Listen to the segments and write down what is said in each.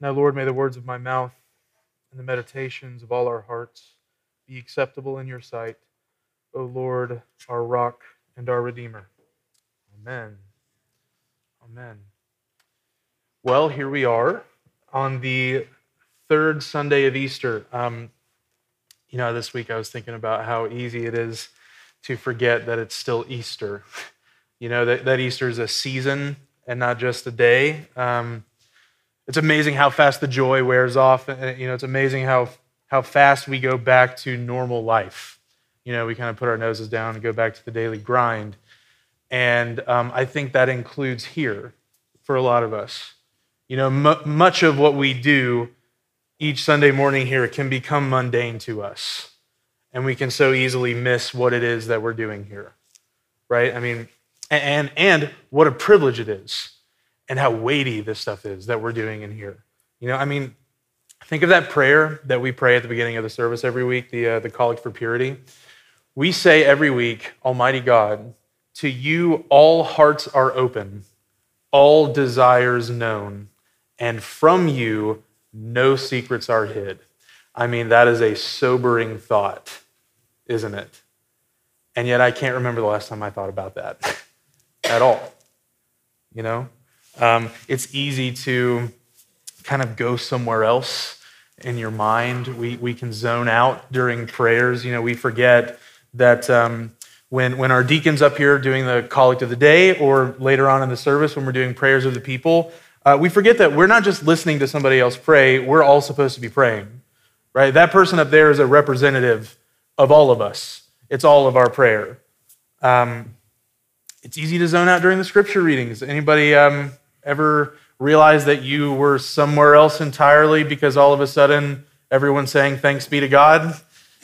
Now, Lord, may the words of my mouth and the meditations of all our hearts be acceptable in your sight, O Lord, our rock and our Redeemer. Amen. Amen. Well, here we are on the third Sunday of Easter. This week I was thinking about how easy it is to forget that it's still Easter. That Easter is a season and not just a day. It's amazing how fast the joy wears off. It's amazing how fast we go back to normal life. We kind of put our noses down and go back to the daily grind. And I think that includes here for a lot of us. Much of what we do each Sunday morning here can become mundane to us. And we can so easily miss what it is that we're doing here, right? I mean, and what a privilege it is and how weighty this stuff is that we're doing in here. Think of that prayer that we pray at the beginning of the service every week, the Collect for Purity. We say every week, Almighty God, to you all hearts are open, all desires known, and from you no secrets are hid. That is a sobering thought, isn't it? And yet I can't remember the last time I thought about that at all. It's easy to kind of go somewhere else in your mind. We can zone out during prayers. We forget that when our deacon's up here doing the collect of the day, or later on in the service when we're doing prayers of the people, we forget that we're not just listening to somebody else pray, we're all supposed to be praying, right? That person up there is a representative of all of us. It's all of our prayer. It's easy to zone out during the scripture readings. Anybody ever realize that you were somewhere else entirely because all of a sudden everyone's saying thanks be to God?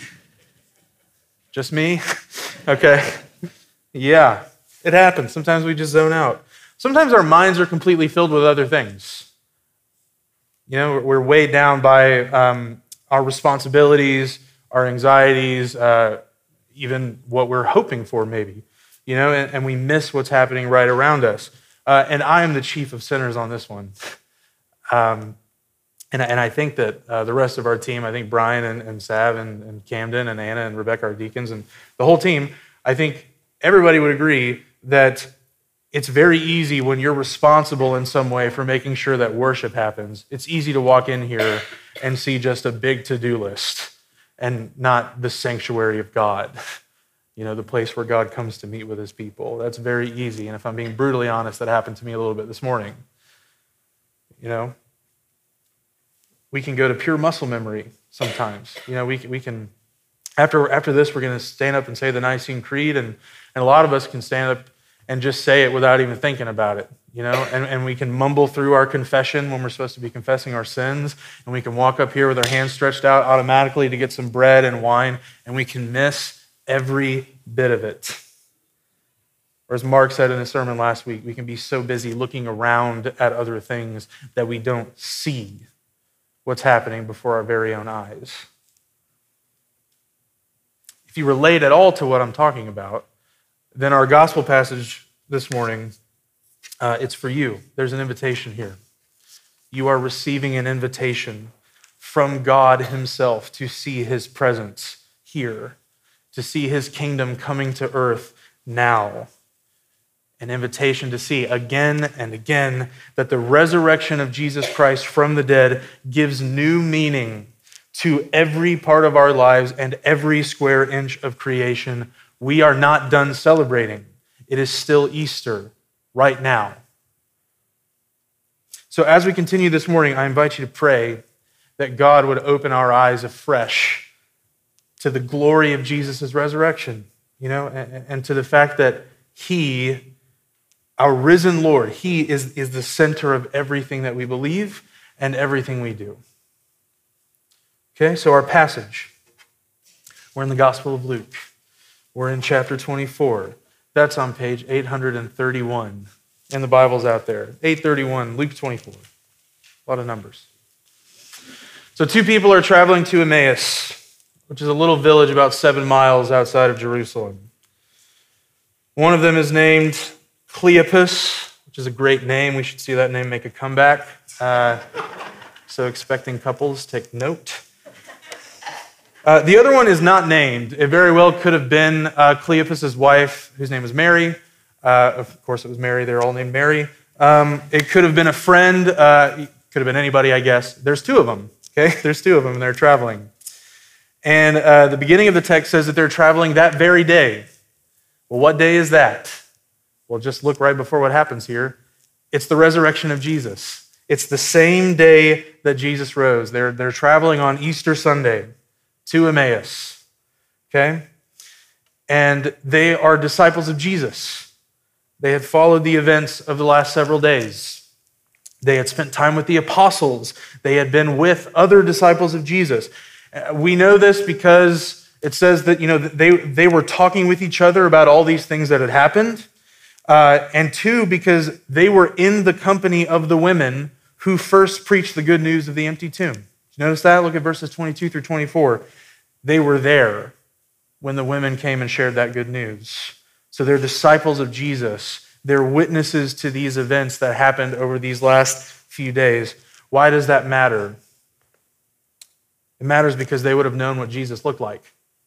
Just me? Okay. Yeah, it happens. Sometimes we just zone out. Sometimes our minds are completely filled with other things. We're weighed down by our responsibilities, our anxieties, even what we're hoping for maybe, and we miss what's happening right around us. And I am the chief of sinners on this one. And I think that the rest of our team, I think Brian and Sav and Camden and Anna and Rebecca, our deacons, and the whole team, I think everybody would agree that it's very easy when you're responsible in some way for making sure that worship happens. It's easy to walk in here and see just a big to-do list and not the sanctuary of God, the place where God comes to meet with his people. That's very easy. And if I'm being brutally honest, that happened to me a little bit this morning. We can go to pure muscle memory sometimes. We can, after this, we're going to stand up and say the Nicene Creed, and a lot of us can stand up and just say it without even thinking about it, and we can mumble through our confession when we're supposed to be confessing our sins, and we can walk up here with our hands stretched out automatically to get some bread and wine, and we can miss every bit of it. Or as Mark said in his sermon last week, we can be so busy looking around at other things that we don't see what's happening before our very own eyes. If you relate at all to what I'm talking about, then our gospel passage this morning, it's for you. There's an invitation here. You are receiving an invitation from God himself to see his presence here, to see his kingdom coming to earth now. An invitation to see again and again that the resurrection of Jesus Christ from the dead gives new meaning to every part of our lives and every square inch of creation. We are not done celebrating. It is still Easter right now. So as we continue this morning, I invite you to pray that God would open our eyes afresh to the glory of Jesus' resurrection, and to the fact that he, our risen Lord, he is the center of everything that we believe and everything we do. Okay, so our passage, we're in the Gospel of Luke. We're in chapter 24. That's on page 831 in the Bibles out there. 831, Luke 24. A lot of numbers. So two people are traveling to Emmaus, which is a little village about 7 miles outside of Jerusalem. One of them is named Cleopas, which is a great name. We should see that name make a comeback. So expecting couples, take note. The other one is not named. It very well could have been Cleopas' wife, whose name was Mary. Of course, it was Mary. They're all named Mary. It could have been a friend. Could have been anybody, I guess. There's two of them. Okay, there's two of them, and they're traveling. And the beginning of the text says that they're traveling that very day. Well, what day is that? Well, just look right before what happens here. It's the resurrection of Jesus. It's the same day that Jesus rose. They're traveling on Easter Sunday to Emmaus, okay? And they are disciples of Jesus. They had followed the events of the last several days. They had spent time with the apostles. They had been with other disciples of Jesus. We know this because it says that, they were talking with each other about all these things that had happened. And two, because they were in the company of the women who first preached the good news of the empty tomb. Notice that? Look at verses 22 through 24. They were there when the women came and shared that good news. So they're disciples of Jesus. They're witnesses to these events that happened over these last few days. Why does that matter? It matters because they would have known what Jesus looked like.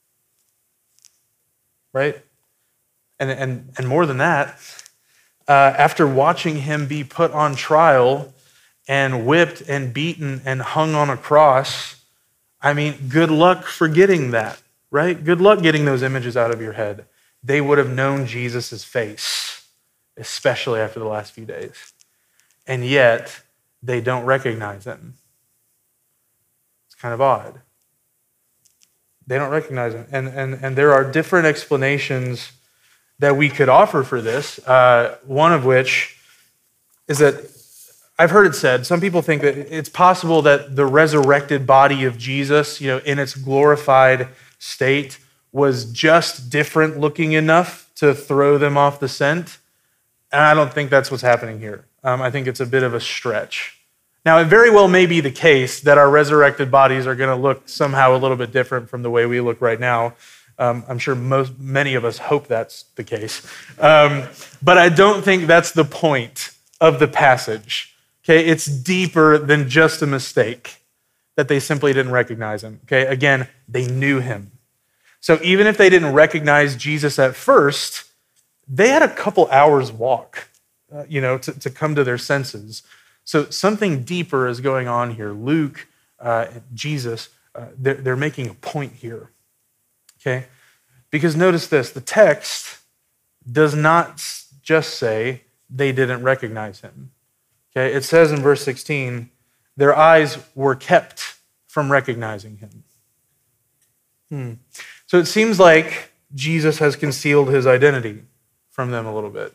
Right? And more than that, after watching him be put on trial and whipped and beaten and hung on a cross, I mean, good luck forgetting that, right? Good luck getting those images out of your head. They would have known Jesus' face, especially after the last few days. And yet, they don't recognize him. It's kind of odd. They don't recognize him. And there are different explanations that we could offer for this, one of which is that I've heard it said, some people think that it's possible that the resurrected body of Jesus, in its glorified state, was just different looking enough to throw them off the scent. And I don't think that's what's happening here. I think it's a bit of a stretch. Now, it very well may be the case that our resurrected bodies are going to look somehow a little bit different from the way we look right now. I'm sure many of us hope that's the case. But I don't think that's the point of the passage. Okay, it's deeper than just a mistake that they simply didn't recognize him. Okay, again, they knew him. So even if they didn't recognize Jesus at first, they had a couple hours walk, to come to their senses. So something deeper is going on here. Luke, Jesus, they're making a point here. Okay, because notice this, the text does not just say they didn't recognize him. Okay, it says in verse 16, their eyes were kept from recognizing him. So it seems like Jesus has concealed his identity from them a little bit.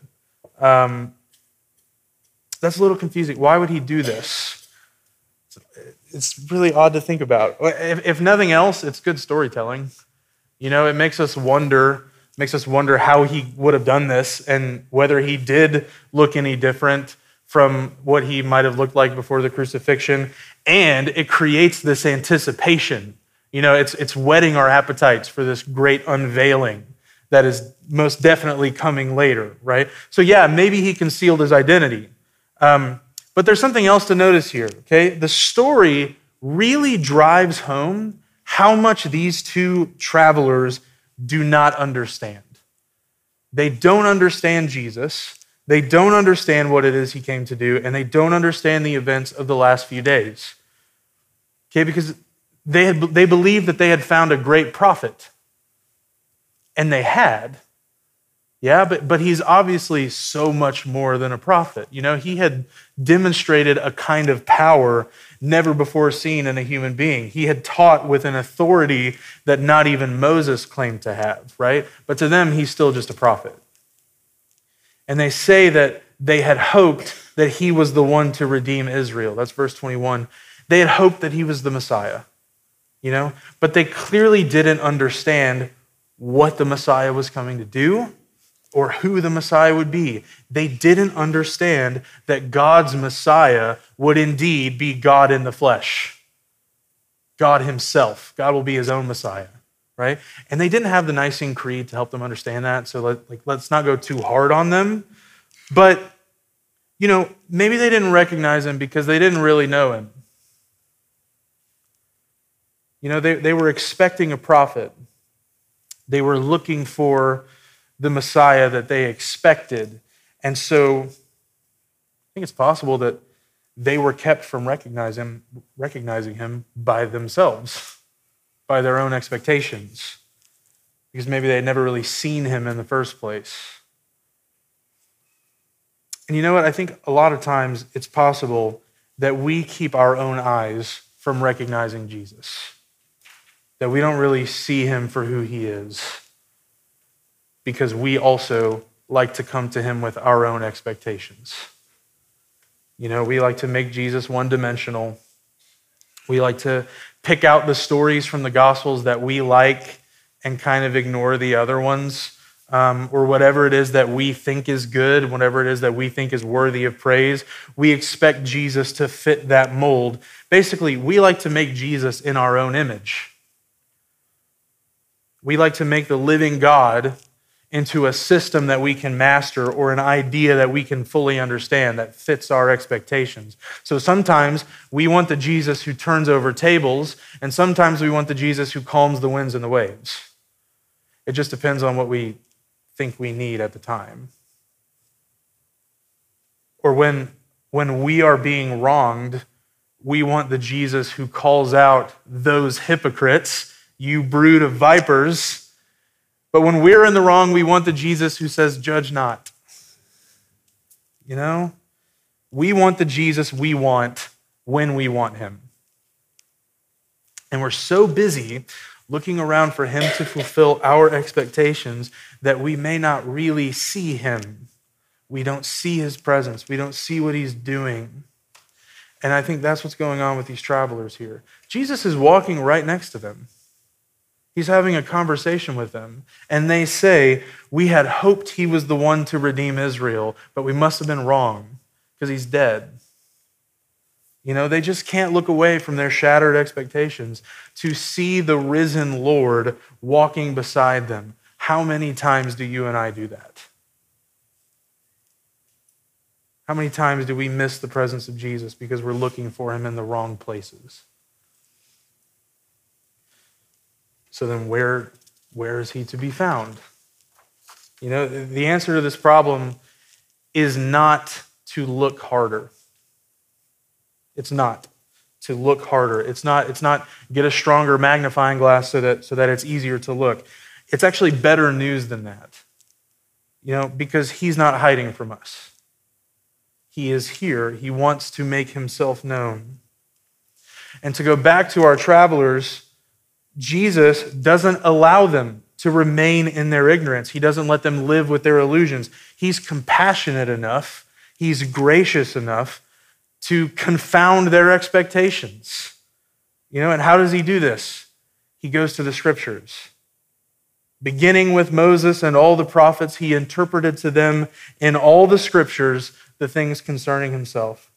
That's a little confusing. Why would he do this? It's really odd to think about. If nothing else, it's good storytelling. It makes us wonder how he would have done this and whether he did look any different from what he might have looked like before the crucifixion. And it creates this anticipation. It's whetting our appetites for this great unveiling that is most definitely coming later, right? So yeah, maybe he concealed his identity. But there's something else to notice here, okay? The story really drives home how much these two travelers do not understand. They don't understand Jesus. They don't understand what it is he came to do, and they don't understand the events of the last few days. Okay, because they believed that they had found a great prophet. And they had. Yeah, but he's obviously so much more than a prophet. He had demonstrated a kind of power never before seen in a human being. He had taught with an authority that not even Moses claimed to have, right? But to them, he's still just a prophet. And they say that they had hoped that he was the one to redeem Israel. That's verse 21. They had hoped that he was the Messiah, but they clearly didn't understand what the Messiah was coming to do or who the Messiah would be. They didn't understand that God's Messiah would indeed be God in the flesh. God himself. God will be his own Messiah, right? And they didn't have the Nicene Creed to help them understand that, so let's not go too hard on them. But, maybe they didn't recognize him because they didn't really know him. They were expecting a prophet. They were looking for the Messiah that they expected. And so I think it's possible that they were kept from recognizing him by themselves, by their own expectations, because maybe they had never really seen him in the first place. And you know what? I think a lot of times it's possible that we keep our own eyes from recognizing Jesus, that we don't really see him for who he is, because we also like to come to him with our own expectations. We like to make Jesus one-dimensional. We like to pick out the stories from the Gospels that we like and kind of ignore the other ones, or whatever it is that we think is good, whatever it is that we think is worthy of praise. We expect Jesus to fit that mold. Basically, we like to make Jesus in our own image. We like to make the living God into a system that we can master or an idea that we can fully understand that fits our expectations. So sometimes we want the Jesus who turns over tables, and sometimes we want the Jesus who calms the winds and the waves. It just depends on what we think we need at the time. Or when we are being wronged, we want the Jesus who calls out those hypocrites, you brood of vipers. But when we're in the wrong, we want the Jesus who says, judge not. We want the Jesus we want when we want him. And we're so busy looking around for him to fulfill our expectations that we may not really see him. We don't see his presence. We don't see what he's doing. And I think that's what's going on with these travelers here. Jesus is walking right next to them. He's having a conversation with them, and they say, we had hoped he was the one to redeem Israel, but we must have been wrong because he's dead. They just can't look away from their shattered expectations to see the risen Lord walking beside them. How many times do you and I do that? How many times do we miss the presence of Jesus because we're looking for him in the wrong places? So then where is he to be found? The answer to this problem is not to look harder. It's not to look harder. It's not get a stronger magnifying glass so that it's easier to look. It's actually better news than that. Because he's not hiding from us. He is here. He wants to make himself known. And to go back to our travelers, Jesus doesn't allow them to remain in their ignorance. He doesn't let them live with their illusions. He's compassionate enough, he's gracious enough to confound their expectations. And how does he do this? He goes to the scriptures. Beginning with Moses and all the prophets, he interpreted to them in all the scriptures the things concerning himself.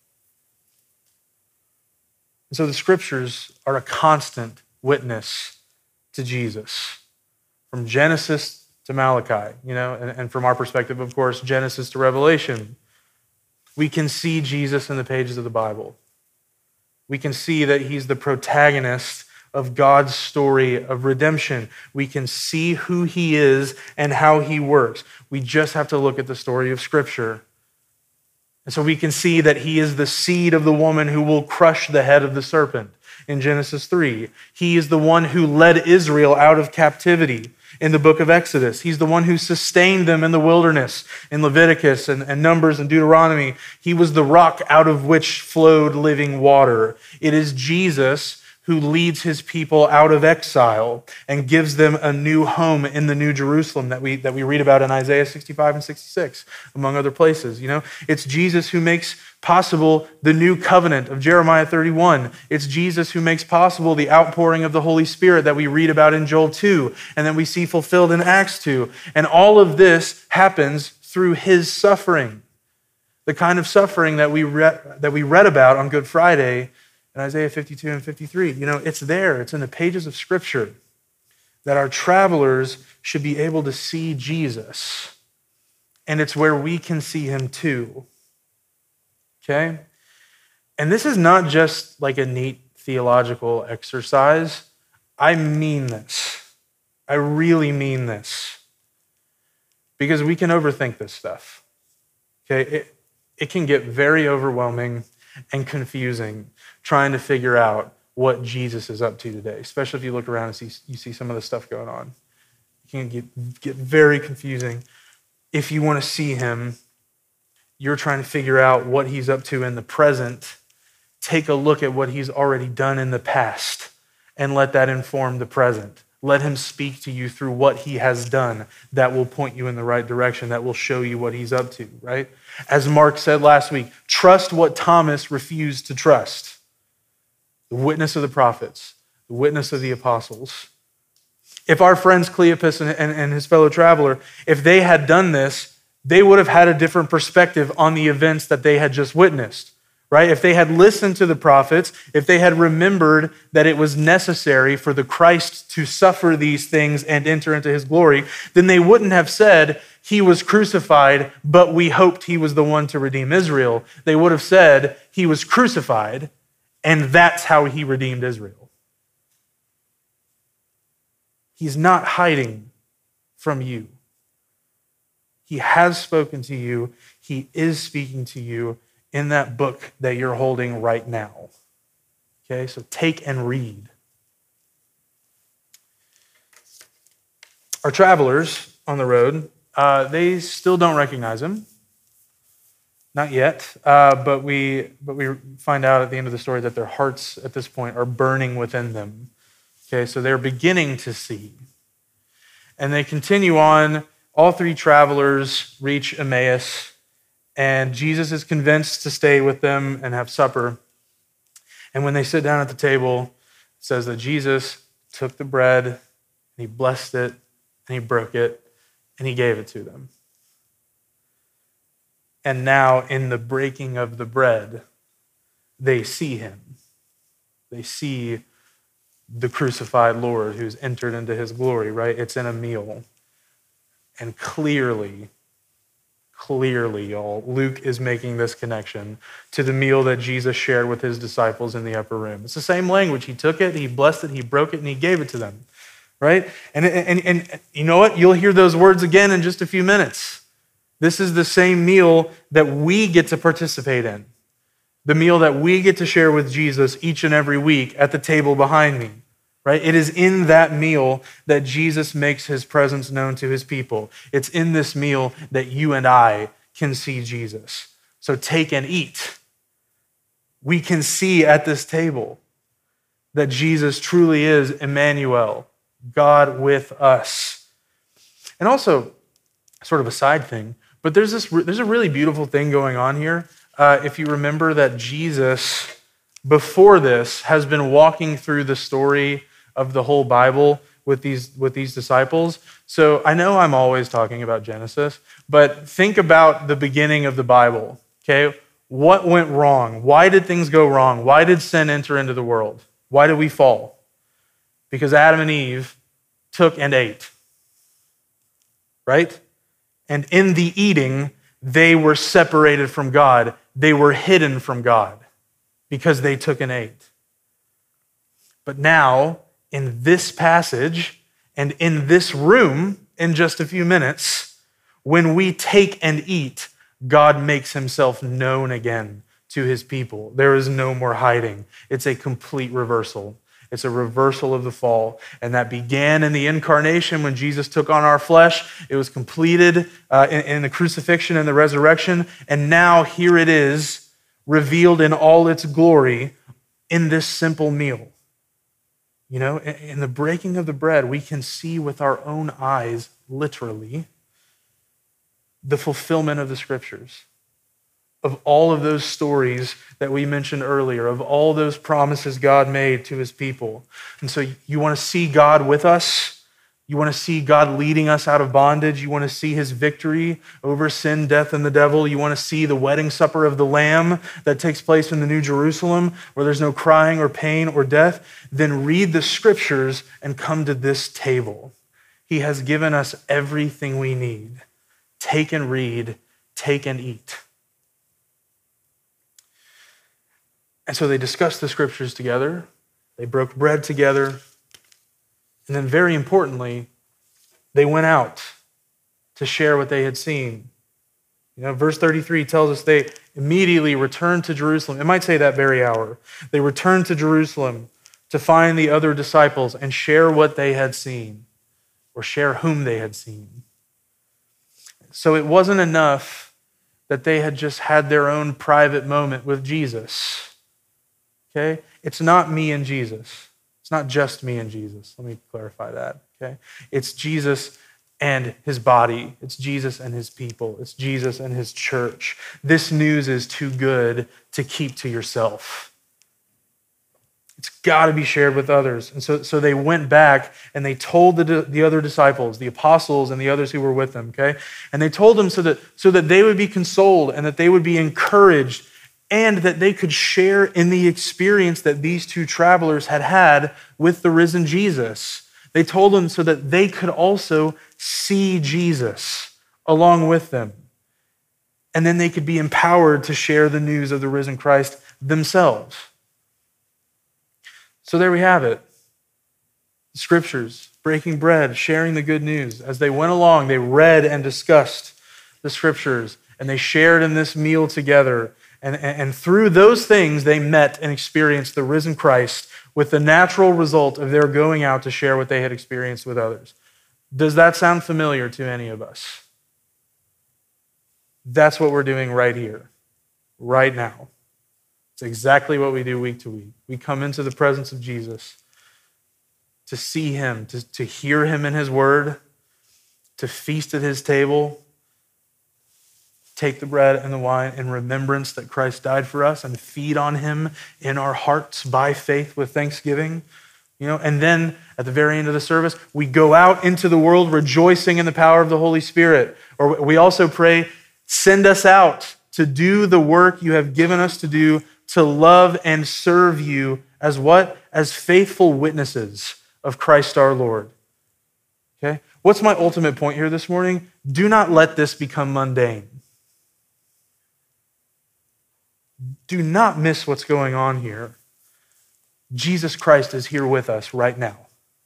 And so the scriptures are a constant witness to Jesus, from Genesis to Malachi, and from our perspective, of course, Genesis to Revelation. We can see Jesus in the pages of the Bible. We can see that he's the protagonist of God's story of redemption. We can see who he is and how he works. We just have to look at the story of Scripture. And so we can see that he is the seed of the woman who will crush the head of the serpent in Genesis 3. He is the one who led Israel out of captivity in the book of Exodus. He's the one who sustained them in the wilderness in Leviticus and Numbers and Deuteronomy. He was the rock out of which flowed living water. It is Jesus who leads his people out of exile and gives them a new home in the New Jerusalem that we read about in Isaiah 65 and 66, among other places. It's Jesus who makes possible the new covenant of Jeremiah 31. It's Jesus who makes possible the outpouring of the Holy Spirit that we read about in Joel 2 and then we see fulfilled in Acts 2. And all of this happens through his suffering. The kind of suffering that we read about on Good Friday in Isaiah 52 and 53. It's there. It's in the pages of Scripture that our travelers should be able to see Jesus. And it's where we can see him too. Okay? And this is not just like a neat theological exercise. I mean this. I really mean this. Because we can overthink this stuff. Okay? It can get very overwhelming and confusing trying to figure out what Jesus is up to today, especially if you look around and you see some of the stuff going on. It can get very confusing. If you want to see him, you're trying to figure out what he's up to in the present. Take a look at what he's already done in the past and let that inform the present. Let him speak to you through what he has done that will point you in the right direction, that will show you what he's up to, right? As Mark said last week, trust what Thomas refused to trust. The witness of the prophets, the witness of the apostles. If our friends Cleopas and his fellow traveler, if they had done this, they would have had a different perspective on the events that they had just witnessed, right? If they had listened to the prophets, if they had remembered that it was necessary for the Christ to suffer these things and enter into his glory, then they wouldn't have said, he was crucified, but we hoped he was the one to redeem Israel. They would have said, he was crucified, and that's how he redeemed Israel. He's not hiding from you. He has spoken to you. He is speaking to you in that book that you're holding right now. Okay, so take and read. Our travelers on the road, they still don't recognize him. Not yet, but we find out at the end of the story that their hearts at this point are burning within them. Okay, so they're beginning to see. And they continue on. All three travelers reach Emmaus, and Jesus is convinced to stay with them and have supper. And when they sit down at the table, it says that Jesus took the bread, and he blessed it, and he broke it, and he gave it to them. And now, in the breaking of the bread, they see him. They see the crucified Lord who's entered into his glory, right? It's in a meal. And clearly, y'all, Luke is making this connection to the meal that Jesus shared with his disciples in the upper room. It's the same language. He took it, he blessed it, he broke it, and he gave it to them, right? And you know what? You'll hear those words again in just a few minutes. This is the same meal that we get to participate in. The meal that we get to share with Jesus each and every week at the table behind me, right? It is in that meal that Jesus makes his presence known to his people. It's in this meal that you and I can see Jesus. So take and eat. We can see at this table that Jesus truly is Emmanuel, God with us. And also, sort of a side thing, but there's a really beautiful thing going on here. If you remember that Jesus, before this, has been walking through the story of the whole Bible with these disciples. So I know I'm always talking about Genesis, but think about the beginning of the Bible, okay? What went wrong? Why did things go wrong? Why did sin enter into the world? Why did we fall? Because Adam and Eve took and ate, right? And in the eating, they were separated from God. They were hidden from God because they took and ate. But now, in this passage and in this room, in just a few minutes, when we take and eat, God makes himself known again to his people. There is no more hiding. It's a complete reversal. It's a reversal of the fall. And that began in the incarnation when Jesus took on our flesh. It was completed in the crucifixion and the resurrection. And now here it is, revealed in all its glory in this simple meal. You know, in the breaking of the bread, we can see with our own eyes, literally, the fulfillment of the scriptures, of all of those stories that we mentioned earlier, of all those promises God made to his people. And so you want to see God with us? You want to see God leading us out of bondage? You want to see his victory over sin, death, and the devil? You want to see the wedding supper of the Lamb that takes place in the New Jerusalem where there's no crying or pain or death? Then read the scriptures and come to this table. He has given us everything we need. Take and read, take and eat. And so they discussed the scriptures together. They broke bread together. And then very importantly, they went out to share what they had seen. Verse 33 tells us they immediately returned to Jerusalem. It might say that very hour. They returned to Jerusalem to find the other disciples and share what they had seen, or share whom they had seen. So it wasn't enough that they had just had their own private moment with Jesus. Okay? It's not me and Jesus. It's not just me and Jesus. Let me clarify that. Okay? It's Jesus and his body. It's Jesus and his people. It's Jesus and his church. This news is too good to keep to yourself. It's got to be shared with others. And so they went back and they told the other disciples, the apostles and the others who were with them, okay? And they told them so that they would be consoled and that they would be encouraged and that they could share in the experience that these two travelers had had with the risen Jesus. They told them so that they could also see Jesus along with them. And then they could be empowered to share the news of the risen Christ themselves. So there we have it. The scriptures, breaking bread, sharing the good news. As they went along, they read and discussed the scriptures, and they shared in this meal together. And through those things, they met and experienced the risen Christ with the natural result of their going out to share what they had experienced with others. Does that sound familiar to any of us? That's what we're doing right here, right now. It's exactly what we do week to week. We come into the presence of Jesus to see him, to hear him in his word, to feast at his table, take the bread and the wine in remembrance that Christ died for us, and feed on him in our hearts by faith with thanksgiving. And then at the very end of the service, we go out into the world rejoicing in the power of the Holy Spirit. Or we also pray, send us out to do the work you have given us to do, to love and serve you as what? As faithful witnesses of Christ our Lord. Okay? What's my ultimate point here this morning? Do not let this become mundane. Do not miss what's going on here. Jesus Christ is here with us right now.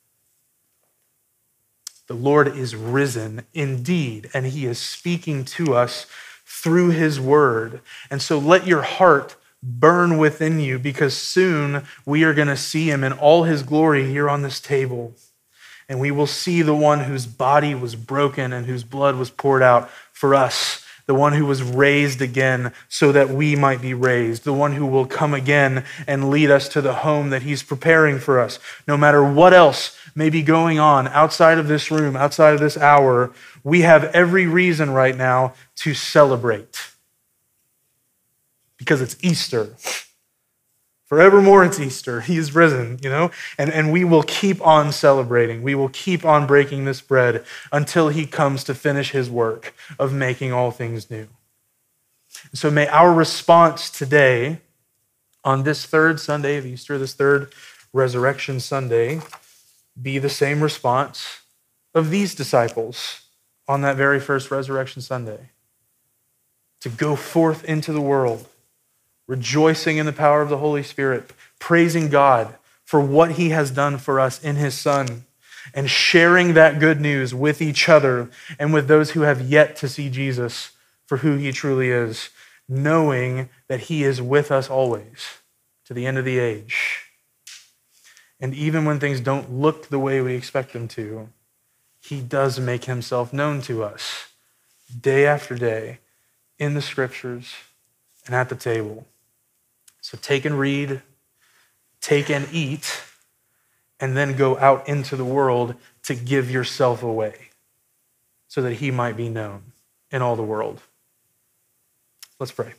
The Lord is risen indeed, and he is speaking to us through his word. And so let your heart burn within you, because soon we are going to see him in all his glory here on this table. And we will see the one whose body was broken and whose blood was poured out for us, the one who was raised again so that we might be raised, the one who will come again and lead us to the home that he's preparing for us. No matter what else may be going on outside of this room, outside of this hour, we have every reason right now to celebrate. Because it's Easter. Forevermore it's Easter. He is risen, and we will keep on celebrating. We will keep on breaking this bread until he comes to finish his work of making all things new. So may our response today on this third Sunday of Easter, this third Resurrection Sunday, be the same response of these disciples on that very first Resurrection Sunday. To go forth into the world, rejoicing in the power of the Holy Spirit, praising God for what he has done for us in his Son, and sharing that good news with each other and with those who have yet to see Jesus for who he truly is, knowing that he is with us always to the end of the age. And even when things don't look the way we expect them to, he does make himself known to us day after day in the scriptures and at the table. So take and read, take and eat, and then go out into the world to give yourself away so that he might be known in all the world. Let's pray.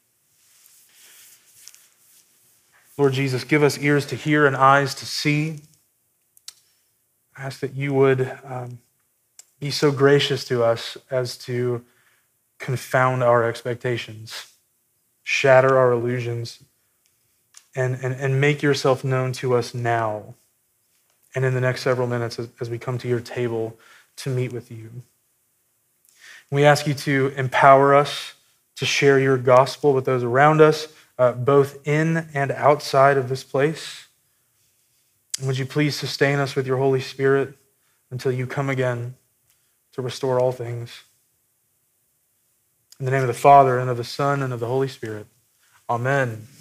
Lord Jesus, give us ears to hear and eyes to see. I ask that you would be so gracious to us as to confound our expectations, shatter our illusions, and make yourself known to us now and in the next several minutes as we come to your table to meet with you. We ask you to empower us to share your gospel with those around us, both in and outside of this place. And would you please sustain us with your Holy Spirit until you come again to restore all things. In the name of the Father, and of the Son, and of the Holy Spirit. Amen.